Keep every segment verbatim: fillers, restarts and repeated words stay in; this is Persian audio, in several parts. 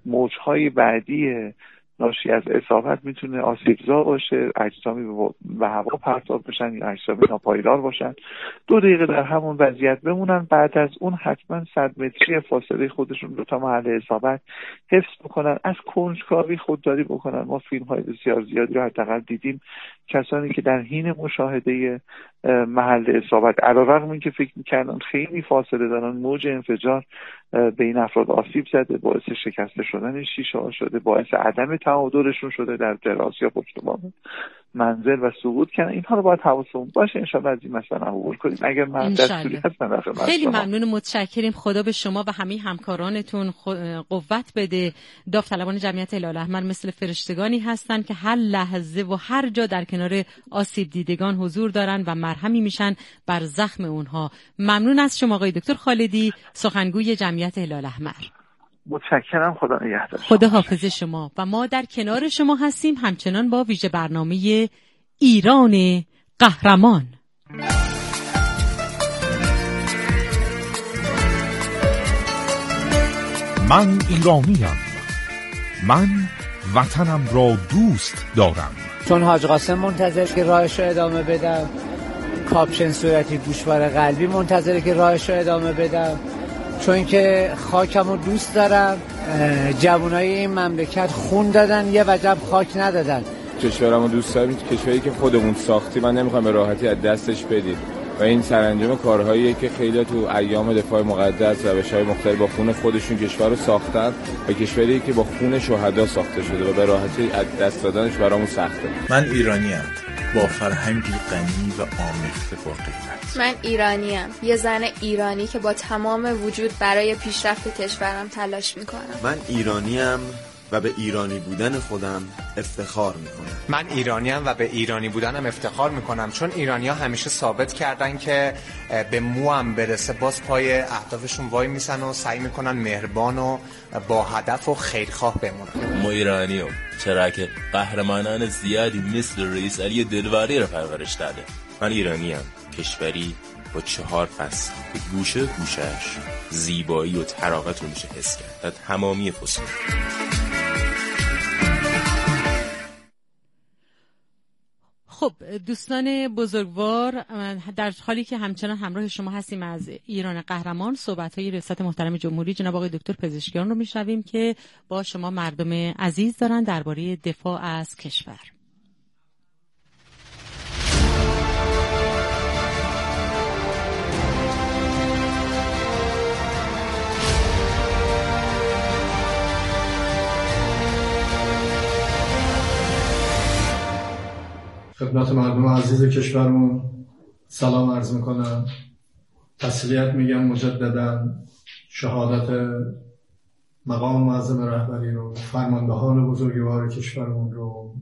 موجهای بعدی ناشی از اصابت میتونه آسیبزا باشه، اجسامی به هوا پرتاب بشن یا اجسامی ناپایدار باشن. دو دقیقه در همون وضعیت بمونن، بعد از اون حتما صد متری فاصله خودشون رو تا محل اصابت حفظ بکنن، از کنجکاوی خودداری بکنن. ما فیلم های بسیار زیادی رو حداقل دیدیم کسانی که در حین مشاهده محل اصابت علیرغم اینکه فکر میکردن خیلی فاصله دارن، موج انفجار به این افراد آسیب زده، باعث شکسته شدن شیشه ها شده، باعث عدم تعادلشون شده در دراز یا پشت بام منزل و سقوط کردن. اینها رو باید حواسمون باشه ان شاءالله از این مسئله عبور کنیم. اگر من دستوری هستم در خدمت خیلی ممنون، متشکریم. خدا به شما و همه همکارانتون قوت بده. داوطلبان جمعیت هلال احمر مثل فرشتگانی هستن که هر لحظه و هر جا در کنار آسیب دیدگان حضور دارن و مرهمی میشن بر زخم اونها. ممنون از شما آقای دکتر خالدی، سخنگوی جمعیت هلال احمر. متشکرم. خدا نگهدار. خدا حافظ شما. و ما در کنار شما هستیم همچنان با ویژه برنامه ایران قهرمان. من ایرانیم، من وطنم را دوست دارم. چون حاج قاسم منتظر که راهش رو ادامه بدم، کاپشن صورتی گوشوار قلبی منتظره که راهش رو ادامه بدم، چون که خاکم رو دوست دارم. جوانای این مملکت خون دادن، یه وجب خاک ندادن. کشورم رو دوست دارم، کشوری که خودمون ساختی، من نمیخوام به راحتی از دستش بدیم و این سرانجام کارهاییه که خیلی تو ایام دفاع مقدس روش‌های مختلف با خون خودشون کشور رو ساختن و کشوری که با خون شهدا ساخته شده و به راحتی از دست دادنش برامون سخته. من ایرانیم با فرهنگی غنی و آمیخته با قیمت. من ایرانیم، یه زن ایرانی که با تمام وجود برای پیشرفت کشورم تلاش میکنم. من ایرانیم و به ایرانی بودن خودم افتخار میکنم. من ایرانیم و به ایرانی بودنم افتخار میکنم، چون ایرانی‌ها همیشه ثابت کردن که به موام برسه باز پای اهدافشون وای میسن و سعی میکنن مهربان و با هدف و خیرخواه بمونن. ما ایرانییم، چرا که قهرمانان زیادی مثل رئیس علی دلواری رو پرورش داده. من ایرانیم، کشوری با چهار فصل به گوشه گوشش زیبایی و طراوت رو میشه حس کرد در تمامی فصول. خب دوستان بزرگوار، در حالی که همچنان همراه شما هستیم از ایران قهرمان، صحبت‌های ریاست محترم جمهوری جناب آقای دکتر پزشکیان رو میشنویم که با شما مردم عزیز دارن درباره دفاع از کشور. خدمت مردم عزیز کشورمون سلام عرض میکنم. تسلیت میگم مجددا. شهادت مقام معظم رهبری رو، فرماندهان بزرگوار کشورمون رو،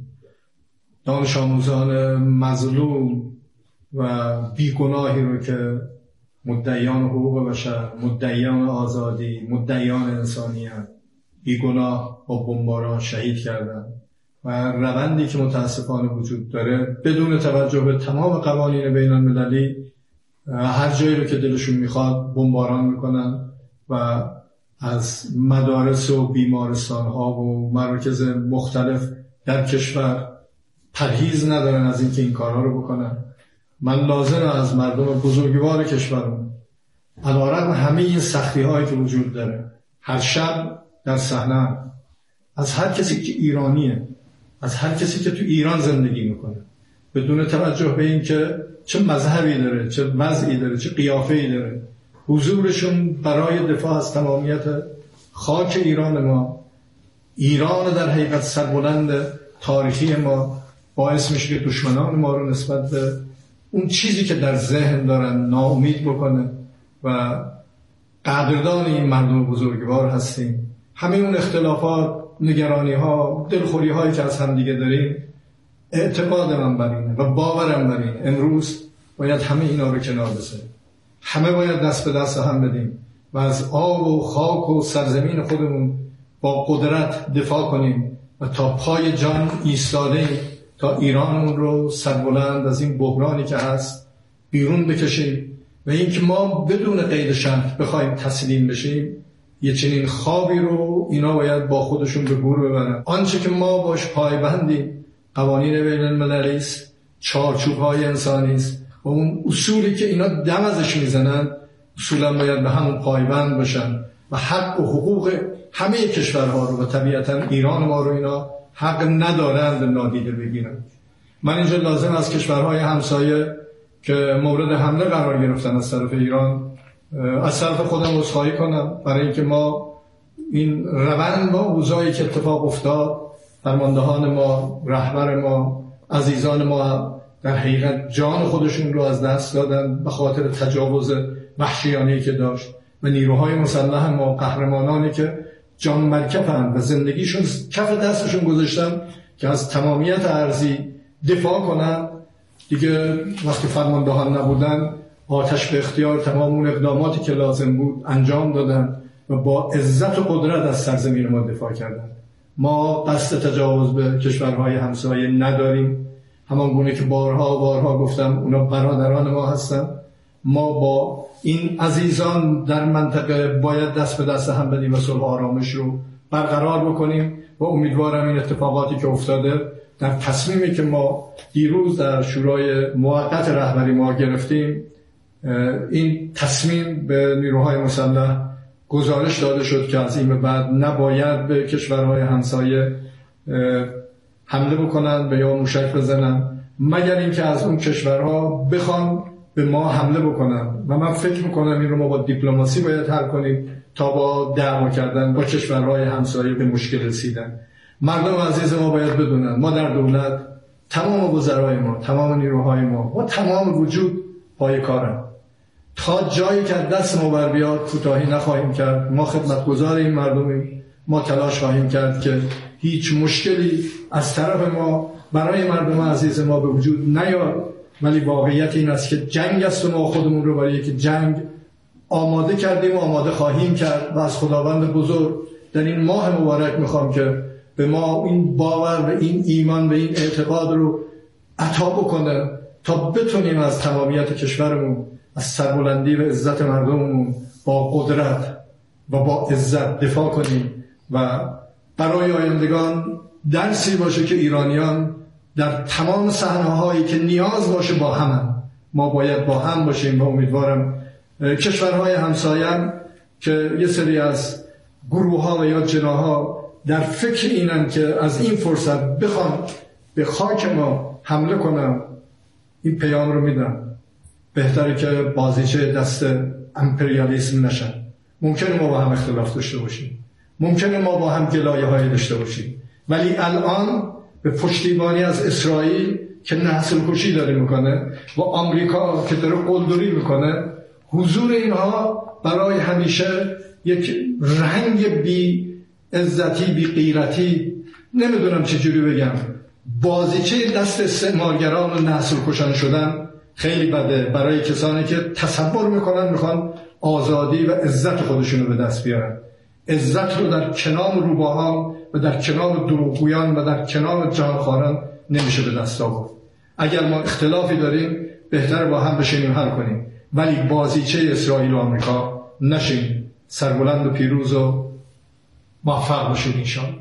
دانش آموزان مظلوم و بیگناهی رو که مدعیان حقوق بشر، مدعیان آزادی، مدعیان انسانیت، بیگناه با بمباران شهید کردن و روندی که متاسفانه وجود داره بدون توجه به تمام قوانین بین المللی هر جایی رو که دلشون میخواد بمباران میکنن و از مدارس و بیمارستان ها و مراکز مختلف در کشور پرهیز ندارن از اینکه این کارها رو بکنن. من لازمه از مردم بزرگوار کشورمون علیرغم همه این سختی هایی که وجود داره هر شب در صحنه، از هر کسی که ایرانیه، از هر کسی که تو ایران زندگی میکنه، بدون توجه به این که چه مذهبی داره، چه وضعی داره، چه قیافه‌ای داره، حضورشون برای دفاع از تمامیت خاک ایران ما، ایران در حقیقت سربلند تاریخی ما، باعث میشه که دشمنان ما رو نسبت به اون چیزی که در ذهن دارن ناامید بکنه و قدردان این مردم بزرگوار هستیم. همه اون اختلافات، نگرانی ها، دلخوری هایی که از هم دیگه داریم، اعتقاد من بر اینه و باورم بر اینه امروز باید همه اینا رو کنار بذاریم. همه باید دست به دست هم بدیم و از آب و خاک و سرزمین خودمون با قدرت دفاع کنیم و تا پای جان ایستاده تا ایرانمون رو سربلند از این بحرانی که هست بیرون بکشیم و اینکه ما بدون قید شرط بخوایم تسلیم بشیم، یه چنین خوابی رو اینا باید با خودشون به گور ببرن. آنچه که ما باش پایبندیم قوانین بین المللی است، چارچوب‌های انسانی است و اون اصولی که اینا دم ازش میزنن اصولا باید به همون پایبند باشن و حق و حقوق همه کشورها رو و طبیعتا ایران ما رو اینا حق ندارند نادیده بگیرن. من اینجا لازم از کشورهای همسایه که مورد حمله قرار گرفتن از طرف ایران از طرف خودم عذرخواهی کنم برای اینکه ما این روند با اوضاعی که اتفاق افتاد، فرماندهان ما، رهبر ما، عزیزان ما در حقیقت جان خودشون رو از دست دادن به خاطر تجاوز وحشیانه‌ای که داشت و نیروهای مسلح ما، قهرمانانی که جان مرکفن و زندگیشون کف دستشون گذاشتن که از تمامیت ارضی دفاع کنن، دیگه وقتی فرماندهان نبودن آتش به اختیار تمام اون اقداماتی که لازم بود انجام دادن و با عزت و قدرت از سرزمین ما دفاع کردن. ما قصد تجاوز به کشورهای همسایه نداریم، همان گونه که بارها و بارها گفتم اونا برادران ما هستن. ما با این عزیزان در منطقه باید دست به دست هم بدیم و صلح و آرامش رو برقرار بکنیم و امیدوارم این اتفاقاتی که افتاده در تصمیمی که ما دیروز در شورای موقت رهبری ما گرفتیم، این تصمیم به نیروهای مسلح گزارش داده شد که از این به بعد نباید به کشورهای همسایه حمله بکنن به یا موشک بزنن مگر اینکه از اون کشورها بخوان به ما حمله بکنن و من فکر میکنم این رو ما با دیپلماسی باید حل کنیم تا با دعوا کردن با کشورهای همسایه به مشکل رسیدن. مردم عزیز ما باید بدونن ما در دولت تمام وزرای ما، تمام نیروهای ما و تمام وجود پای کارن. تا جایی که دست ما بر بیاد کوتاهی نخواهیم کرد. ما خدمتگزار این مردمیم، ما تلاش خواهیم کرد که هیچ مشکلی از طرف ما برای مردم عزیز ما به وجود نیاد، ولی واقعیت این است که جنگ است و ما خودمون رو برای یک جنگ آماده کردیم و آماده خواهیم کرد و از خداوند بزرگ در این ماه مبارک میخوام که به ما این باور و این ایمان و این اعتقاد رو عطا بکنه تا بتونیم از تمامیت کشورمون، از سربلندی و عزت مردممون با قدرت و با عزت دفاع کنیم و برای آیندگان درسی باشه که ایرانیان در تمام صحنه‌هایی که نیاز باشه با هم ما باید با هم باشیم و امیدوارم کشورهای همسایه که یه سری از گروه‌ها و یا جناح‌ها در فکر اینن که از این فرصت بخوان به خاک ما حمله کنن، این پیام رو میدن بهتره که بازیچه دست امپریالیسم نشن. ممکنه ما با هم اختلاف داشته باشیم، ممکنه ما با هم گلایه‌های داشته باشیم، ولی الان به پشتیبانی از اسرائیل که نسل کشی داره میکنه و آمریکا که داره قلدری میکنه، حضور اینها برای همیشه یک رنگ بی عزتی، بی غیرتی، نمیدونم چجوری بگم، بازیچه دست استعمارگران و نسل کشان شدن خیلی بده برای کسانی که تصور میکنن میخوان آزادی و عزت خودشونو به دست بیارن. عزت رو در کنار روباهان و در کنار دروغگویان و در کنار جانخواران نمیشه به دست آورد. اگر ما اختلافی داریم بهتره با هم بشینیم حل کنیم، ولی بازیچه اسرائیل و آمریکا نشیم. سربلند و پیروز و موفق باشید انشاءالله.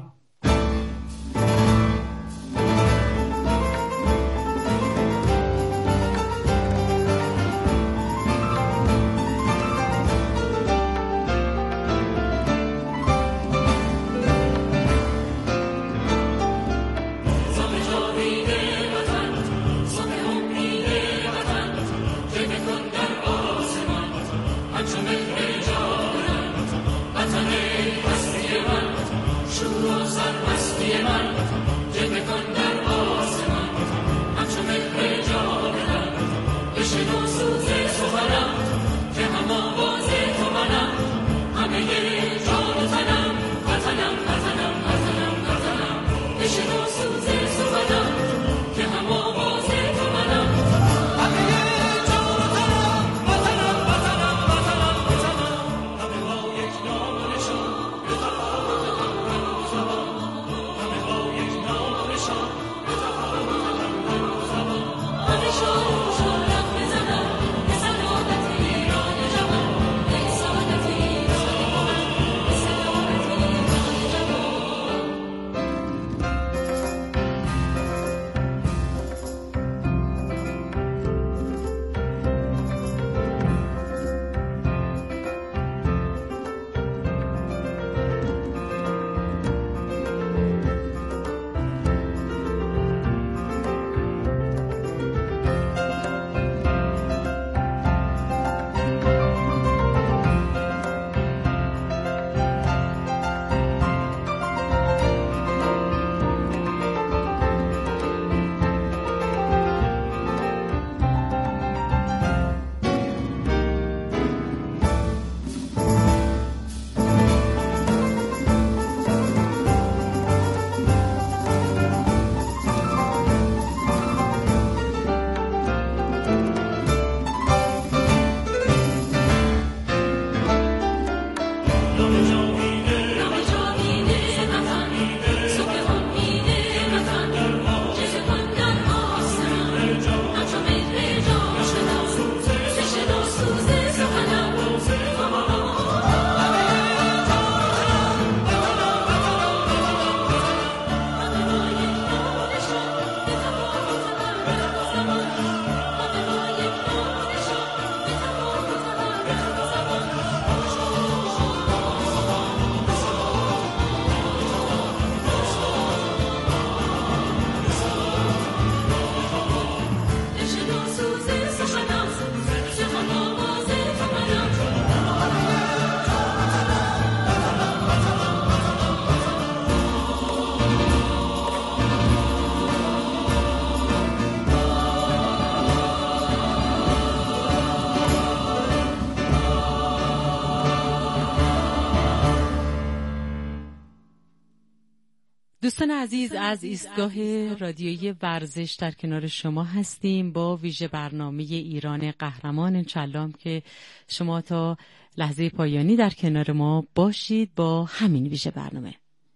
دوستان عزیز، از ایستگاه رادیویی ورزش در کنار شما هستیم با ویژه برنامه ایران قهرمان. انشالله که شما تا لحظه پایانی در کنار ما باشید با همین ویژه برنامه.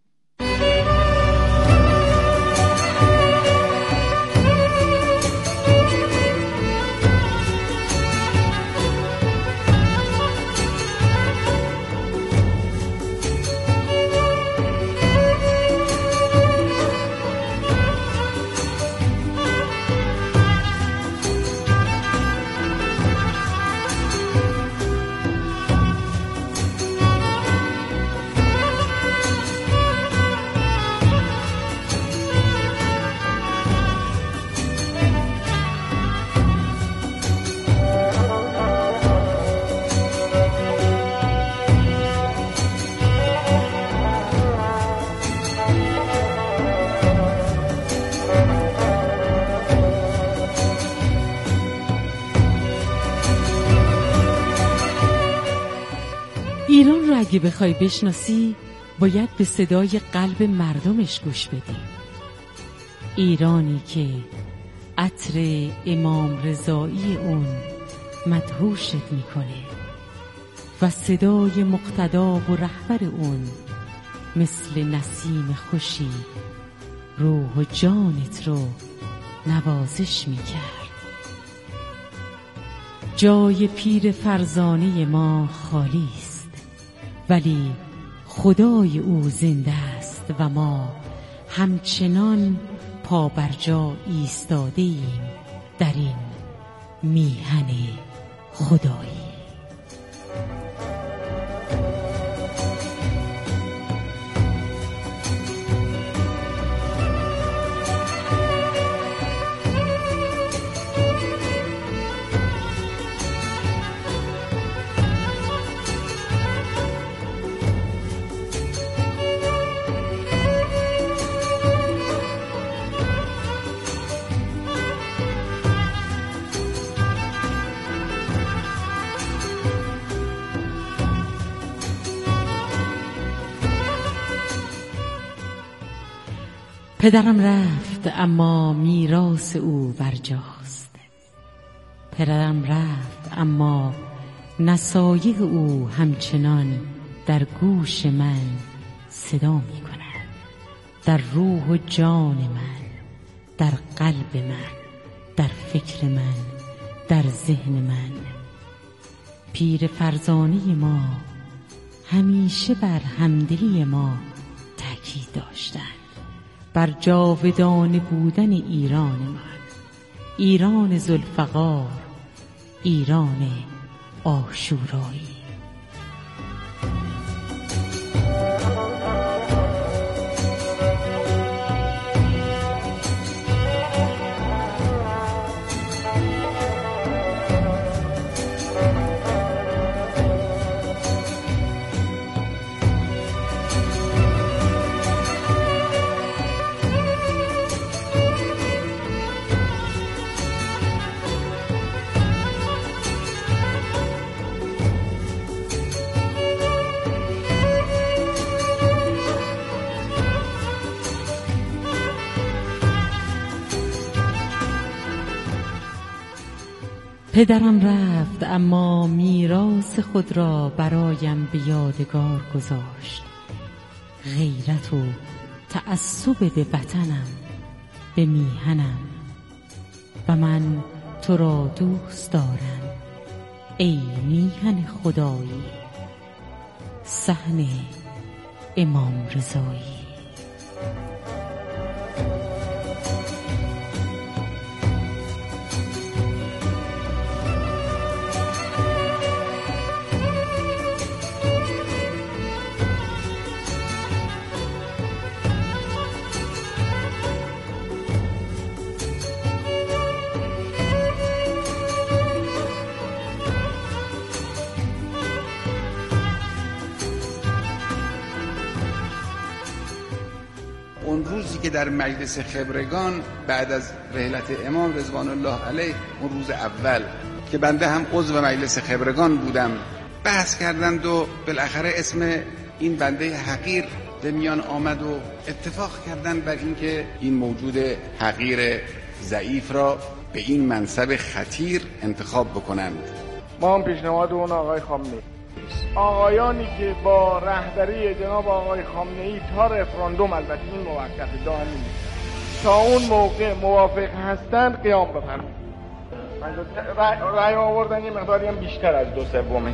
ایران رو اگه بخوای بشناسی باید به صدای قلب مردمش گوش بدی. ایرانی که عطر امام رضایی اون مدهوشت میکنه و صدای مقتدا و رهبر اون مثل نسیم خوشی روح و جانت رو نوازش میکرد. جای پیر فرزانه ما خالی است، ولی خدای او زنده است و ما همچنان پا بر جا ایستاده ایم در این میهن خدایی. پدرم رفت اما میراث او برجاست. پدرم رفت اما نصایح او همچنان در گوش من صدا می کند، در روح و جان من، در قلب من، در فکر من، در ذهن من. پیر فرزانه ما همیشه بر همدلی ما تاکید داشتند، بر جاودانه بودن ایران من، ایران ذوالفقار، ایران عاشورایی. پدرم رفت اما میراث خود را برایم به یادگار گذاشت. غیرت و تعصب به وطنم، به میهنم، و من تو را دوست دارم ای میهن خدایی، صحن امام رضایی. اون روزی که در مجلس خبرگان بعد از رحلت امام رضوان الله علیه، اون روز اول که بنده هم عضو مجلس خبرگان بودم، بحث کردند و بالاخره اسم این بنده حقیر به میان آمد و اتفاق کردن بر اینکه این موجود حقیر ضعیف را به این منصب خطیر انتخاب بکنند. ما هم پیشنهاد اون آقای خامنه‌ای، آقایانی که با رهبری جناب آقای خامنه‌ای تا رفراندوم، البته این موقت دائمی، تا اون موقع موافق هستند قیام بفرمایید. رأی آوردن یه مقداری هم بیشتر از دو سومه.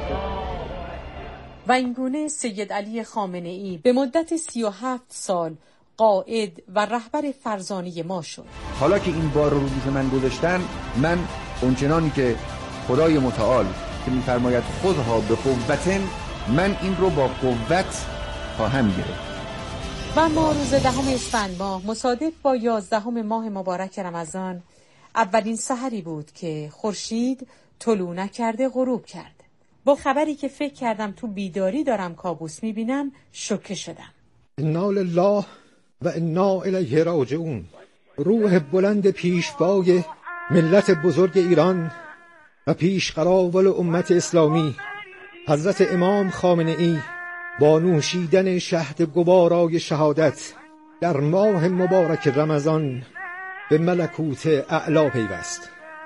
و اینگونه سید علی خامنه‌ای به مدت سی و هفت سال قائد و رهبر فرزانه ما شد. حالا که این بار رو روز من گذاشتن، من اونچنانی که خدای متعال که می‌فرماید خودها به قوتن، من این رو با قوت خواهم گرفت. و ما روز دهم اسفند ماه مصادف با یازدهم ماه مبارک رمضان، اولین سحری بود که خورشید طلوع نکرده غروب کرد. با خبری که فکر کردم تو بیداری دارم کابوس میبینم شوکه شدم. انا لله و انا الیه راجعون. روح بلند پیشوای ملت بزرگ ایران و پیش قراول امت اسلامی حضرت امام خامنه‌ای با نوشیدن شهد گوارای شهادت در ماه مبارک رمضان به ملکوت اعلا پیوست.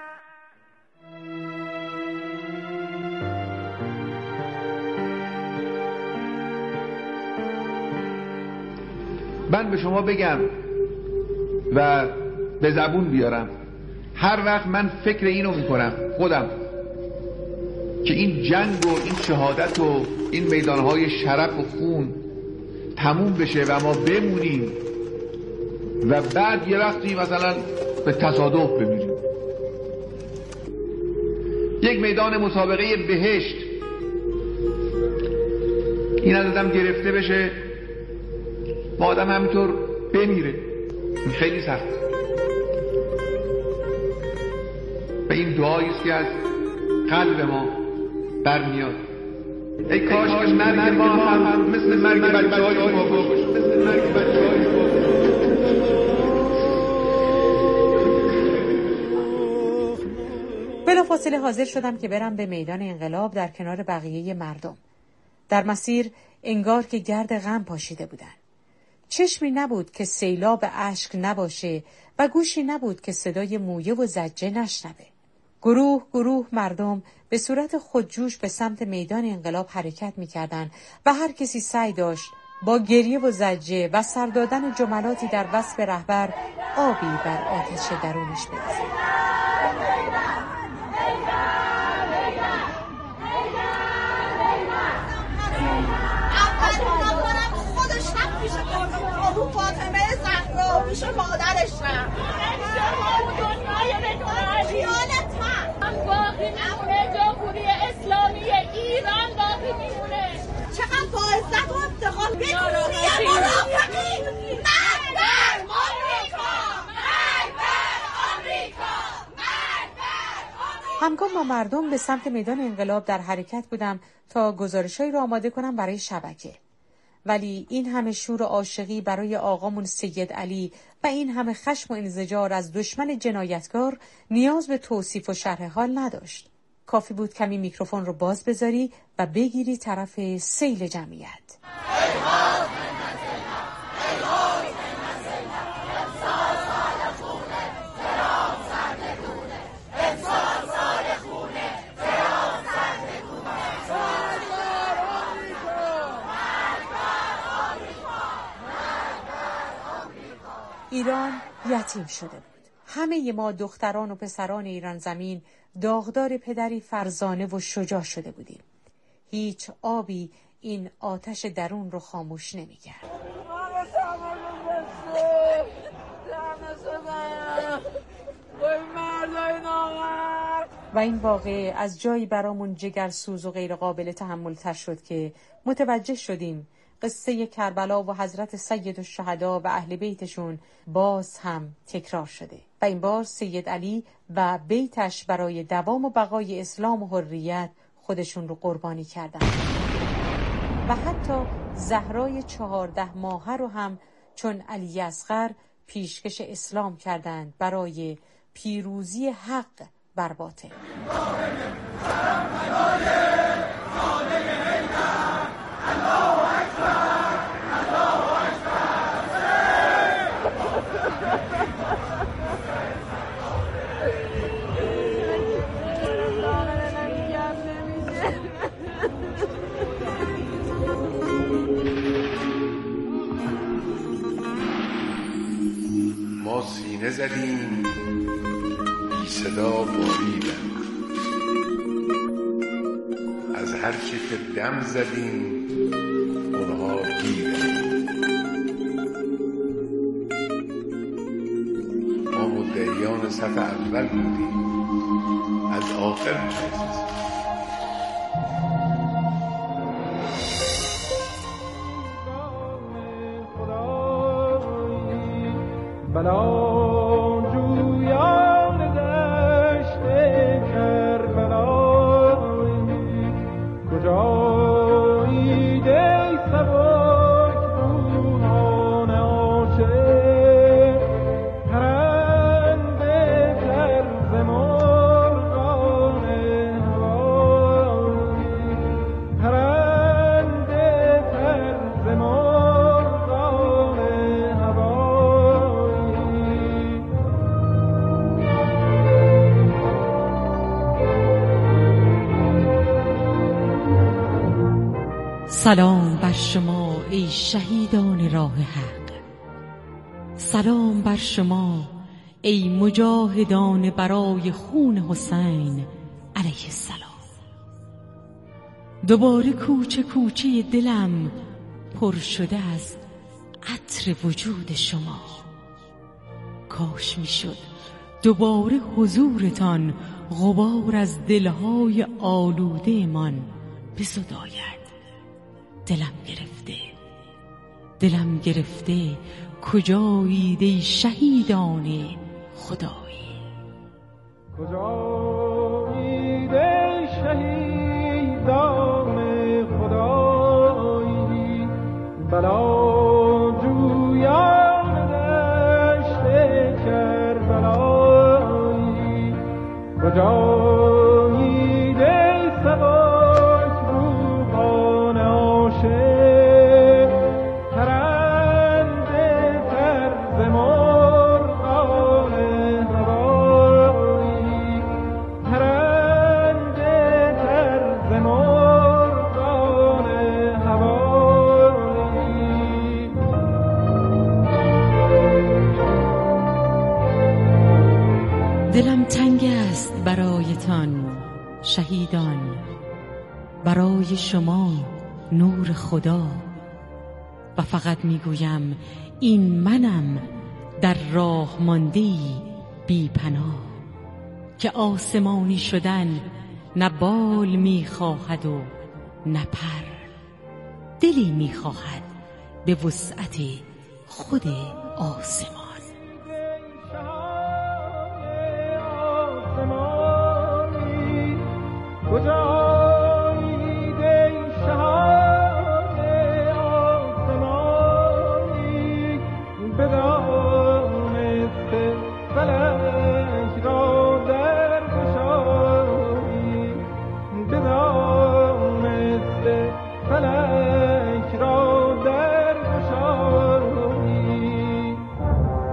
من به شما بگم و به زبون بیارم، هر وقت من فکر اینو میکنم خودم که این جنگ و این شهادت و این میدانهای شرف و خون تموم بشه و ما بمونیم و بعد یه وقتی مثلا به تصادف بمیریم، یک میدان مسابقه بهشت این از آدم گرفته بشه و آدم همینطور بمیره، این خیلی سخت. و این دعایی است که از قلب ما برمیاد. ای کاش مرگ ما هم مثل مرگ بچه‌های ما باشه، مثل مرگ بچه‌های ما. بلافاصله حاضر شدم که برم به میدان انقلاب در کنار بقیه مردم. در مسیر انگار که گرد غم پاشیده بودن. چشمی نبود که سیلاب اشک نباشه و گوشی نبود که صدای مویه و زجه نشنوه. گروه گروه مردم به صورت خودجوش به سمت میدان انقلاب حرکت می‌کردند و هر کسی سعی داشت با گریه و زجه و سر دادن جملاتی در وصف رهبر آبی بر آتش درونش بریزه. رو فاطمه زهرا پیش مادرش رفت. دنیای بکنه خیالت هم باقی میمونه، جمهوری اسلامی ایران باقی میمونه. چقدر با عزت و افتخار بکنی مرافقی. مرگ بر آمریکا، مرگ بر آمریکا، مرگ بر. همگام با مردم به سمت میدان انقلاب در حرکت بودم تا گزارشایی رو آماده کنم برای شبکه. ولی این همه شور و عاشقی برای آقامون سید علی و این همه خشم و انزجار از دشمن جنایتکار نیاز به توصیف و شرح حال نداشت. کافی بود کمی میکروفون رو باز بذاری و بگیری طرف سیل جمعیت. ایران یتیم شده بود. همه ما دختران و پسران ایران زمین داغدار پدری فرزانه و شجاع شده بودیم. هیچ آبی این آتش درون رو خاموش نمی‌کرد. و این واقعه از جایی برامون جگرسوز و غیر قابل تحمل تر شد که متوجه شدیم قصه کربلا و حضرت سید الشهدا و اهل بیتشون باز هم تکرار شده و این بار سید علی و بیتش برای دوام و بقای اسلام و حریت خودشون رو قربانی کردن و حتی زهرای چهارده ماهه رو هم چون علی اصغر پیشکش اسلام کردند برای پیروزی حق بر باطل. سینه زدیم بی صدا باریدن، از هر چه که دم زدیم اونها گیرن. ما مدعیان صف اول بودیم، از آخر می‌رسیم. بلا جویان دشت کربلایی، کجایی دی سبک روحان عاشق، پرنده طرز مرغان هوایی، پرنده طرز مرغان هوایی. سلام بر شما ای شهیدان راه حق، سلام بر شما ای مجاهدان برای خون حسین علیه السلام. دوباره کوچه کوچه دلم پر شده از عطر وجود شما. کاش میشد دوباره حضورتان غبار از دلهای آلوده من بزداید. دلم گرفته، دلم گرفته، کجایید ای شهیدان خدایی؟ کجایید ای شهیدان خدایی؟ بلا جویان دشت کربلایی، کجایید ای سبک روحان عاشق، پرنده طرز مرغان هوایی، پرنده طرز مرغان هوایی. دلم تنگ است برایتان شهیدان، برای شما نور خدا، و فقط میگویم این منم در راه مانده‌ای بی پناه، که آسمانی شدن نه بال میخواهد و نه پر، دلی میخواهد به وسعت خود آسمان. کجایید ای شهان آسمانی، بدانسته فلک را در گشایی، بدانسته فلک را در گشایی.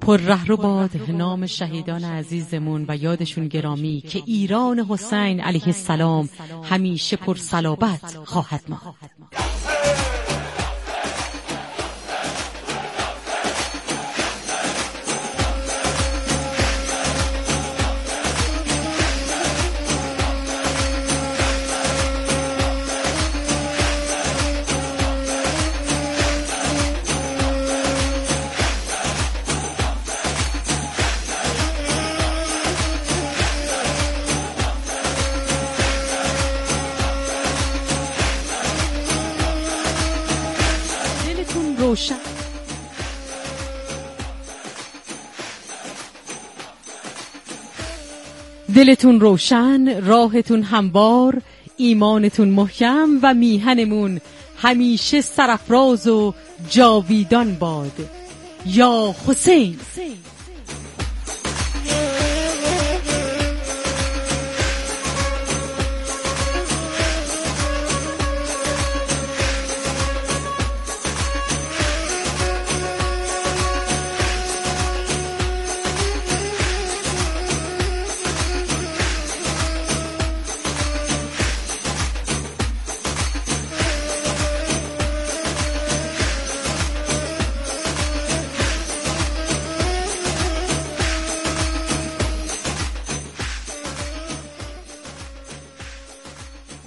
پر رهرو باد نام شهیدان عزیزمون و یادشون گرامی که ایران حسین علیه السلام همیشه پر صلابت خواهد ماند. روشن. دلتون روشن، راهتون هموار، ایمانتون محکم و میهنمون همیشه سرافراز و جاویدان باد. یا حسین.